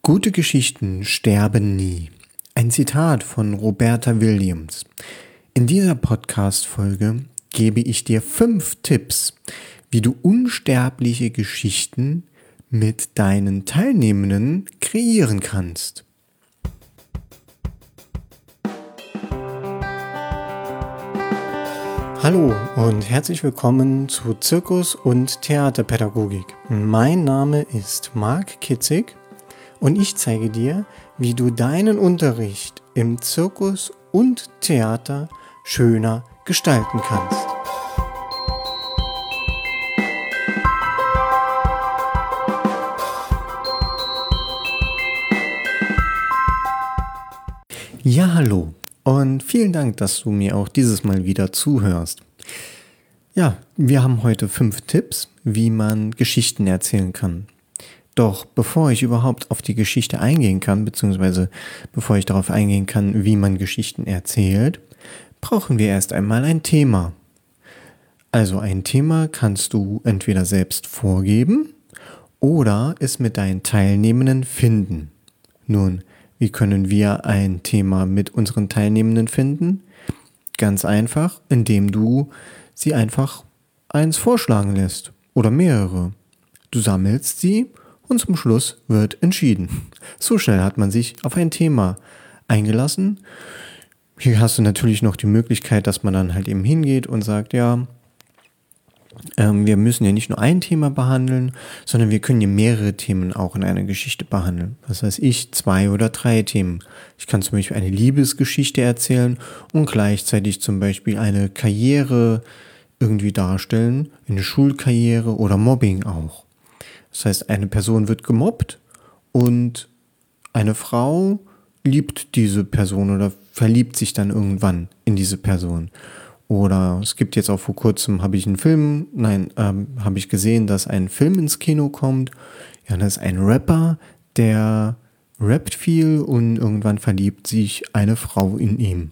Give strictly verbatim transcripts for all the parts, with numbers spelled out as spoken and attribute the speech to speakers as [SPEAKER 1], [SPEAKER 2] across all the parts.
[SPEAKER 1] Gute Geschichten sterben nie. Ein Zitat von Roberta Williams. In dieser Podcast-Folge gebe ich dir fünf Tipps, wie du unsterbliche Geschichten mit deinen Teilnehmenden kreieren kannst. Hallo und herzlich willkommen zu Zirkus- und Theaterpädagogik. Mein Name ist Marc Kitzig und ich zeige dir, wie du deinen Unterricht im Zirkus und Theater schöner gestalten kannst. Ja, hallo und vielen Dank, dass du mir auch dieses Mal wieder zuhörst. Ja, wir haben heute fünf Tipps, wie man Geschichten erzählen kann. Doch bevor ich überhaupt auf die Geschichte eingehen kann, beziehungsweise bevor ich darauf eingehen kann, wie man Geschichten erzählt, brauchen wir erst einmal ein Thema. Also ein Thema kannst du entweder selbst vorgeben oder es mit deinen Teilnehmenden finden. Nun, wie können wir ein Thema mit unseren Teilnehmenden finden? Ganz einfach, indem du sie einfach eins vorschlagen lässt oder mehrere. Du sammelst sie und zum Schluss wird entschieden. So schnell hat man sich auf ein Thema eingelassen. Hier hast du natürlich noch die Möglichkeit, dass man dann halt eben hingeht und sagt, ja, ähm, wir müssen ja nicht nur ein Thema behandeln, sondern wir können ja mehrere Themen auch in einer Geschichte behandeln. Was weiß ich, zwei oder drei Themen. Ich kann zum Beispiel eine Liebesgeschichte erzählen und gleichzeitig zum Beispiel eine Karriere irgendwie darstellen, eine Schulkarriere oder Mobbing auch. Das heißt, eine Person wird gemobbt und eine Frau liebt diese Person oder verliebt sich dann irgendwann in diese Person. Oder es gibt jetzt auch vor kurzem, habe ich einen Film, nein, ähm, habe ich gesehen, dass ein Film ins Kino kommt. Ja, das ist ein Rapper, der rappt viel und irgendwann verliebt sich eine Frau in ihm.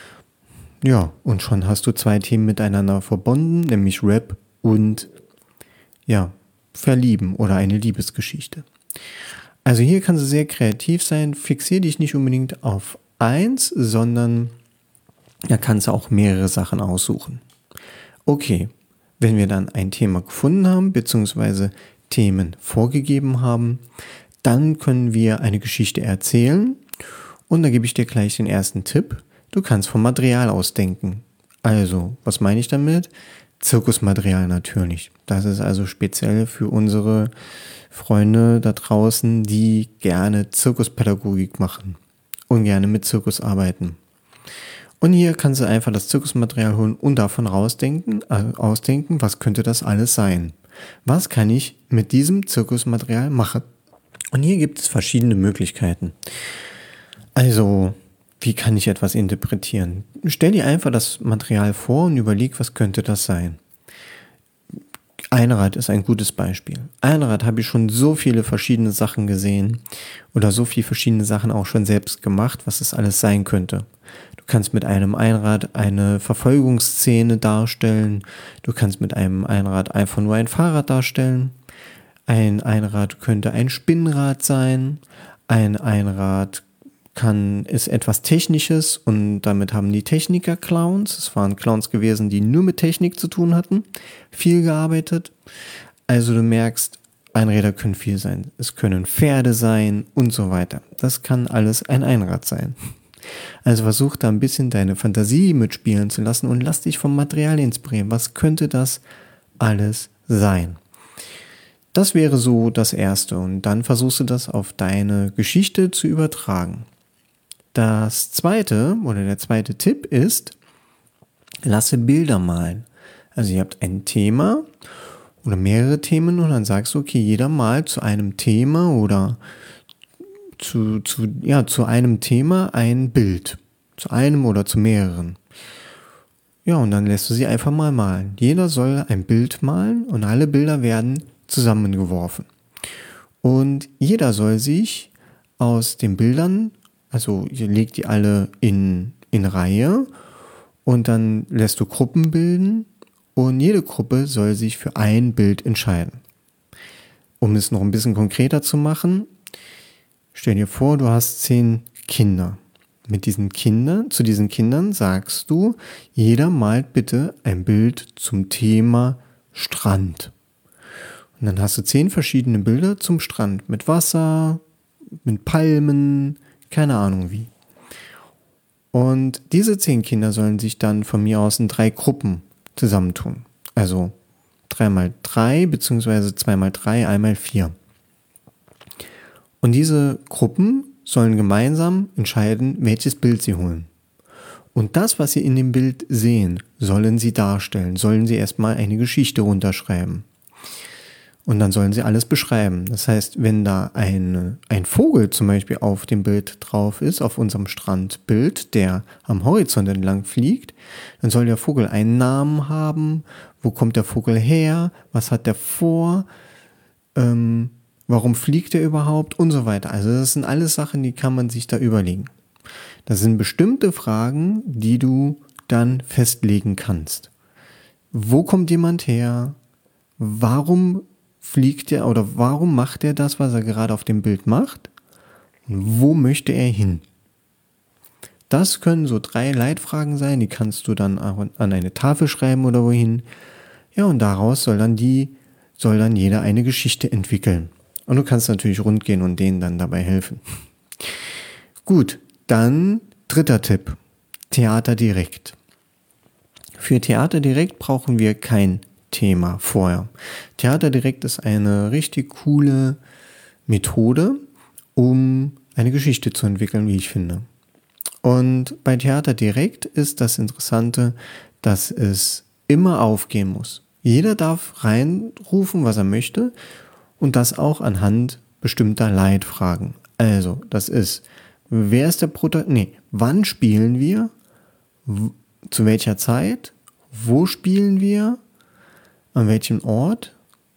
[SPEAKER 1] Ja, und schon hast du zwei Themen miteinander verbunden, nämlich Rap und ja, Verlieben oder eine Liebesgeschichte. Also hier kannst du sehr kreativ sein. Fixier dich nicht unbedingt auf eins, sondern da kannst du auch mehrere Sachen aussuchen. Okay, wenn wir dann ein Thema gefunden haben, beziehungsweise Themen vorgegeben haben, dann können wir eine Geschichte erzählen. Und da gebe ich dir gleich den ersten Tipp. Du kannst vom Material ausdenken. Also, was meine ich damit? Zirkusmaterial natürlich. Das ist also speziell für unsere Freunde da draußen, die gerne Zirkuspädagogik machen und gerne mit Zirkus arbeiten. Und hier kannst du einfach das Zirkusmaterial holen und davon rausdenken, äh, ausdenken, was könnte das alles sein? Was kann ich mit diesem Zirkusmaterial machen? Und hier gibt es verschiedene Möglichkeiten. Also, wie kann ich etwas interpretieren? Stell dir einfach das Material vor und überleg, was könnte das sein. Einrad ist ein gutes Beispiel. Einrad habe ich schon so viele verschiedene Sachen gesehen oder so viele verschiedene Sachen auch schon selbst gemacht, was es alles sein könnte. Du kannst mit einem Einrad eine Verfolgungsszene darstellen. Du kannst mit einem Einrad einfach nur ein Fahrrad darstellen. Ein Einrad könnte ein Spinnrad sein. Ein Einrad kann, ist etwas Technisches und damit haben die Techniker Clowns. Es waren Clowns gewesen, die nur mit Technik zu tun hatten, viel gearbeitet. Also du merkst, Einräder können viel sein. Es können Pferde sein und so weiter. Das kann alles ein Einrad sein. Also versuch da ein bisschen deine Fantasie mitspielen zu lassen und lass dich vom Material inspirieren. Was könnte das alles sein? Das wäre so das Erste und dann versuchst du das auf deine Geschichte zu übertragen. Das zweite oder der zweite Tipp ist, lasse Bilder malen. Also ihr habt ein Thema oder mehrere Themen und dann sagst du, okay, jeder malt zu einem Thema oder zu, zu, ja, zu einem Thema ein Bild. Zu einem oder zu mehreren. Ja, und dann lässt du sie einfach mal malen. Jeder soll ein Bild malen und alle Bilder werden zusammengeworfen. Und jeder soll sich aus den Bildern, also ihr legt die alle in, in Reihe und dann lässt du Gruppen bilden und jede Gruppe soll sich für ein Bild entscheiden. Um es noch ein bisschen konkreter zu machen, Stell dir vor, du hast zehn Kinder. Mit diesen Kindern, zu diesen Kindern sagst du, jeder malt bitte ein Bild zum Thema Strand. Und dann hast du zehn verschiedene Bilder zum Strand mit Wasser, mit Palmen, keine Ahnung wie. Und diese zehn Kinder sollen sich dann von mir aus in drei Gruppen zusammentun. Also drei mal drei beziehungsweise zwei mal drei, einmal vier. Und diese Gruppen sollen gemeinsam entscheiden, welches Bild sie holen. Und das, was sie in dem Bild sehen, sollen sie darstellen, sollen sie erstmal eine Geschichte runterschreiben. Und dann sollen sie alles beschreiben. Das heißt, wenn da ein, ein Vogel zum Beispiel auf dem Bild drauf ist, auf unserem Strandbild, der am Horizont entlang fliegt, dann soll der Vogel einen Namen haben. Wo kommt der Vogel her? Was hat der vor? Ähm, warum fliegt er überhaupt? Und so weiter. Also das sind alles Sachen, die kann man sich da überlegen. Das sind bestimmte Fragen, die du dann festlegen kannst. Wo kommt jemand her? Warum fliegt er oder warum macht er das, was er gerade auf dem Bild macht? Und wo möchte er hin? Das können so drei Leitfragen sein, die kannst du dann an eine Tafel schreiben oder wohin. Ja, und daraus soll dann die, soll dann jeder eine Geschichte entwickeln. Und du kannst natürlich rund gehen und denen dann dabei helfen. Gut, dann dritter Tipp. Theater direkt. Für Theater direkt brauchen wir kein Thema vorher. Theater direkt ist eine richtig coole Methode, um eine Geschichte zu entwickeln, wie ich finde. Und bei Theater direkt ist das Interessante, dass es immer aufgehen muss. Jeder darf reinrufen, was er möchte, und das auch anhand bestimmter Leitfragen. Also, das ist, wer ist der Protagonist? Nee, wann spielen wir? W- zu welcher Zeit? Wo spielen wir? An welchem Ort?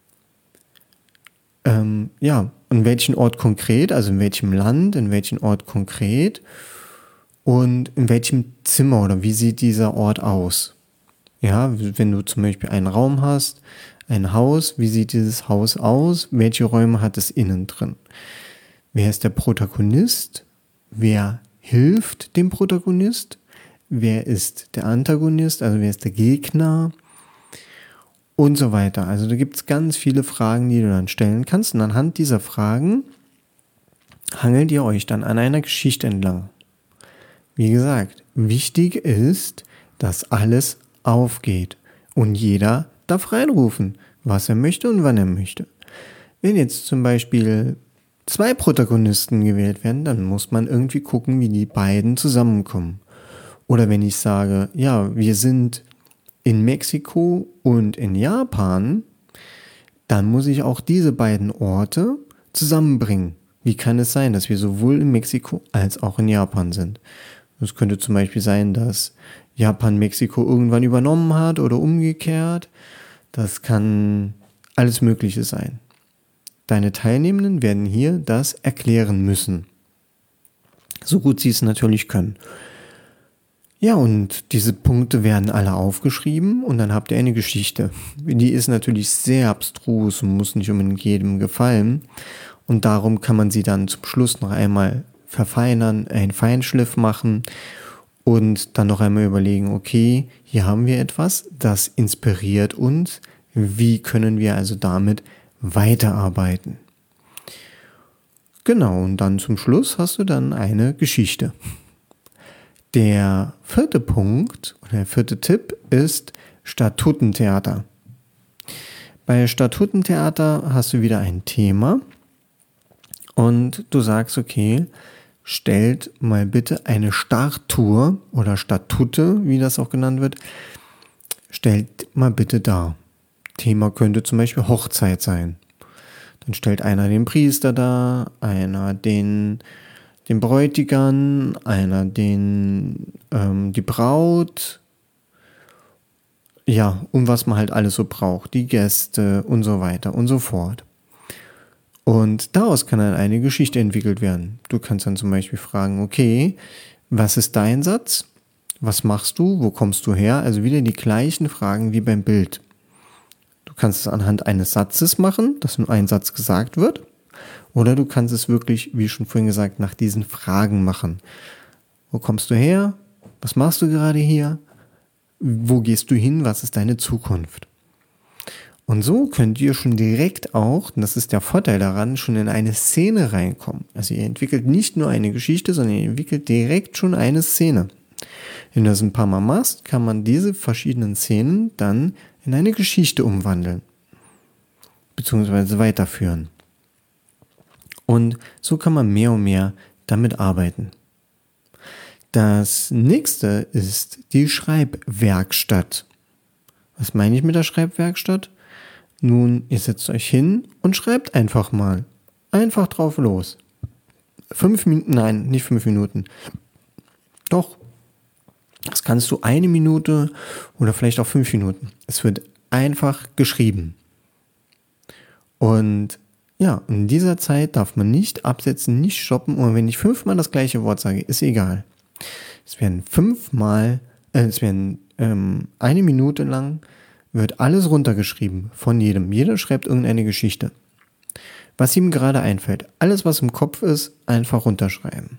[SPEAKER 1] Ähm, ja, an welchem Ort konkret, also in welchem Land, in welchem Ort konkret und in welchem Zimmer oder wie sieht dieser Ort aus? Ja, wenn du zum Beispiel einen Raum hast, ein Haus, wie sieht dieses Haus aus? Welche Räume hat es innen drin? Wer ist der Protagonist? Wer hilft dem Protagonist? Wer ist der Antagonist? Also wer ist der Gegner? Und so weiter. Also da gibt es ganz viele Fragen, die du dann stellen kannst. Und anhand dieser Fragen hangelt ihr euch dann an einer Geschichte entlang. Wie gesagt, wichtig ist, dass alles aufgeht. Und jeder darf reinrufen, was er möchte und wann er möchte. Wenn jetzt zum Beispiel zwei Protagonisten gewählt werden, dann muss man irgendwie gucken, wie die beiden zusammenkommen. Oder wenn ich sage, ja, wir sind in Mexiko und in Japan, dann muss ich auch diese beiden Orte zusammenbringen. Wie kann es sein, dass wir sowohl in Mexiko als auch in Japan sind? Es könnte zum Beispiel sein, dass Japan Mexiko irgendwann übernommen hat oder umgekehrt. Das kann alles Mögliche sein. Deine Teilnehmenden werden hier das erklären müssen. So gut sie es natürlich können. Ja, und diese Punkte werden alle aufgeschrieben und dann habt ihr eine Geschichte. Die ist natürlich sehr abstrus und muss nicht unbedingt jedem gefallen. Und darum kann man sie dann zum Schluss noch einmal verfeinern, einen Feinschliff machen und dann noch einmal überlegen, okay, hier haben wir etwas, das inspiriert uns. Wie können wir also damit weiterarbeiten? Genau, und dann zum Schluss hast du dann eine Geschichte. Der vierte Punkt oder der vierte Tipp ist Statutentheater. Bei Statutentheater hast du wieder ein Thema und du sagst, okay, stellt mal bitte eine Statue oder Statute, wie das auch genannt wird, stellt mal bitte dar. Thema könnte zum Beispiel Hochzeit sein. Dann stellt einer den Priester dar, einer den den Bräutigam, einer den ähm, die Braut, ja, und was man halt alles so braucht, die Gäste und so weiter und so fort. Und daraus kann dann eine Geschichte entwickelt werden. Du kannst dann zum Beispiel fragen, okay, was ist dein Satz? Was machst du? Wo kommst du her? Also wieder die gleichen Fragen wie beim Bild. Du kannst es anhand eines Satzes machen, dass nur ein Satz gesagt wird. Oder du kannst es wirklich, wie schon vorhin gesagt, nach diesen Fragen machen. Wo kommst du her? Was machst du gerade hier? Wo gehst du hin? Was ist deine Zukunft? Und so könnt ihr schon direkt auch, und das ist der Vorteil daran, schon in eine Szene reinkommen. Also ihr entwickelt nicht nur eine Geschichte, sondern ihr entwickelt direkt schon eine Szene. Wenn du das ein paar Mal machst, kann man diese verschiedenen Szenen dann in eine Geschichte umwandeln, beziehungsweise weiterführen. Und so kann man mehr und mehr damit arbeiten. Das nächste ist die Schreibwerkstatt. Was meine ich mit der Schreibwerkstatt? Nun, ihr setzt euch hin und schreibt einfach mal. Einfach drauf los. Fünf Minuten, nein, nicht fünf Minuten. Doch, das kannst du eine Minute oder vielleicht auch fünf Minuten. Es wird einfach geschrieben. Und ja, in dieser Zeit darf man nicht absetzen, nicht stoppen. Und wenn ich fünfmal das gleiche Wort sage, ist egal. Es werden fünfmal, äh, es werden ähm, eine Minute lang wird alles runtergeschrieben von jedem. Jeder schreibt irgendeine Geschichte. Was ihm gerade einfällt. Alles, was im Kopf ist, einfach runterschreiben.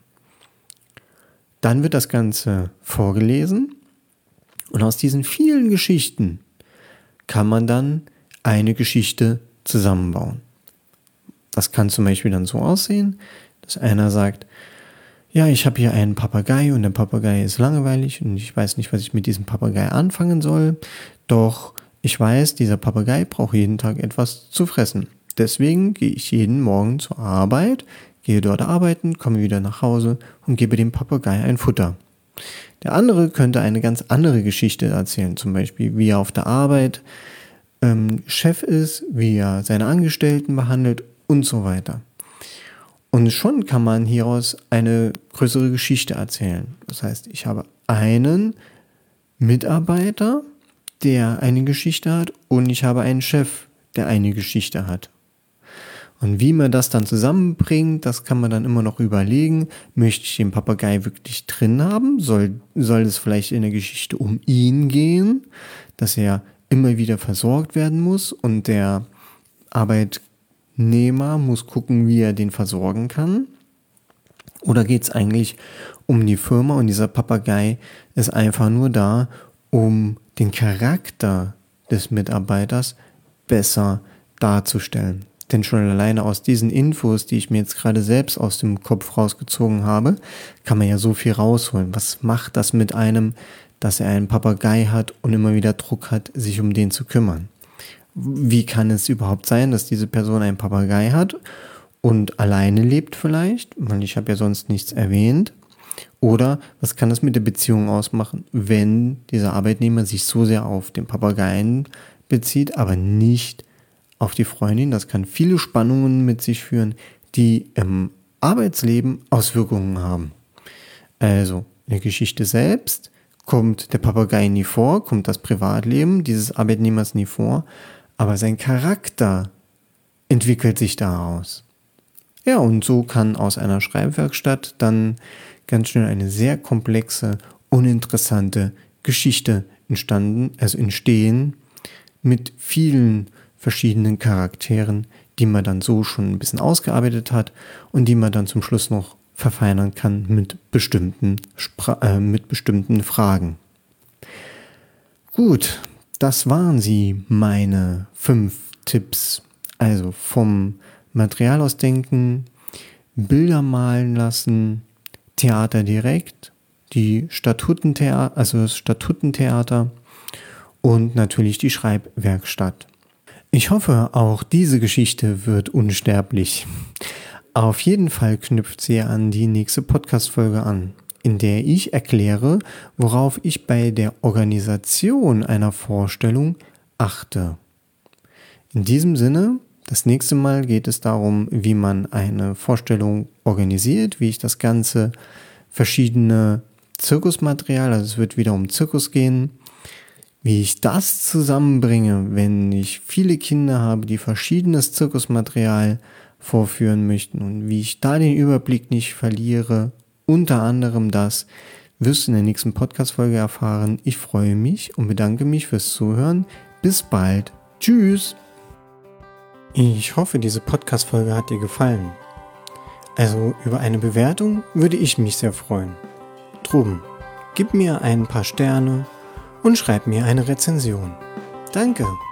[SPEAKER 1] Dann wird das Ganze vorgelesen. Und aus diesen vielen Geschichten kann man dann eine Geschichte zusammenbauen. Das kann zum Beispiel dann so aussehen, dass einer sagt, ja, ich habe hier einen Papagei und der Papagei ist langweilig und ich weiß nicht, was ich mit diesem Papagei anfangen soll. Doch ich weiß, dieser Papagei braucht jeden Tag etwas zu fressen. Deswegen gehe ich jeden Morgen zur Arbeit, gehe dort arbeiten, komme wieder nach Hause und gebe dem Papagei ein Futter. Der andere könnte eine ganz andere Geschichte erzählen, zum Beispiel wie er auf der Arbeit ähm, Chef ist, wie er seine Angestellten behandelt und so weiter. Und schon kann man hieraus eine größere Geschichte erzählen. Das heißt, ich habe einen Mitarbeiter, der eine Geschichte hat, und ich habe einen Chef, der eine Geschichte hat. Und wie man das dann zusammenbringt, das kann man dann immer noch überlegen. Möchte ich den Papagei wirklich drin haben? Soll, soll es vielleicht in der Geschichte um ihn gehen, dass er immer wieder versorgt werden muss und der Arbeitnehmer muss gucken, wie er den versorgen kann? Oder geht es eigentlich um die Firma und dieser Papagei ist einfach nur da, um den Charakter des Mitarbeiters besser darzustellen? Denn schon alleine aus diesen Infos, die ich mir jetzt gerade selbst aus dem Kopf rausgezogen habe, kann man ja so viel rausholen. Was macht das mit einem, dass er einen Papagei hat und immer wieder Druck hat, sich um den zu kümmern? Wie kann es überhaupt sein, dass diese Person einen Papagei hat und alleine lebt vielleicht? Weil ich habe ja sonst nichts erwähnt. Oder was kann das mit der Beziehung ausmachen, wenn dieser Arbeitnehmer sich so sehr auf den Papageien bezieht, aber nicht auf die Freundin? Das kann viele Spannungen mit sich führen, die im Arbeitsleben Auswirkungen haben. Also in der Geschichte selbst kommt der Papagei nie vor, kommt das Privatleben dieses Arbeitnehmers nie vor, aber sein Charakter entwickelt sich daraus. Ja, und so kann aus einer Schreibwerkstatt dann ganz schnell eine sehr komplexe, uninteressante Geschichte entstanden, also entstehen mit vielen verschiedenen Charakteren, die man dann so schon ein bisschen ausgearbeitet hat und die man dann zum Schluss noch verfeinern kann mit bestimmten, Spra- äh, mit bestimmten Fragen. Gut, das waren sie, meine fünf Tipps. Also vom Material ausdenken, Bilder malen lassen, Theater direkt, die Statutentheater, also das Statutentheater und natürlich die Schreibwerkstatt. Ich hoffe, auch diese Geschichte wird unsterblich. Auf jeden Fall knüpft sie an die nächste Podcast-Folge an, in der ich erkläre, worauf ich bei der Organisation einer Vorstellung achte. In diesem Sinne, das nächste Mal geht es darum, wie man eine Vorstellung organisiert, wie ich das Ganze verschiedene Zirkusmaterial, also es wird wieder um Zirkus gehen, wie ich das zusammenbringe, wenn ich viele Kinder habe, die verschiedenes Zirkusmaterial vorführen möchten und wie ich da den Überblick nicht verliere. Unter anderem das wirst du in der nächsten Podcast-Folge erfahren. Ich freue mich und bedanke mich fürs Zuhören. Bis bald. Tschüss. Ich hoffe, diese Podcast-Folge hat dir gefallen. Also über eine Bewertung würde ich mich sehr freuen. Drum, gib mir ein paar Sterne und schreib mir eine Rezension. Danke.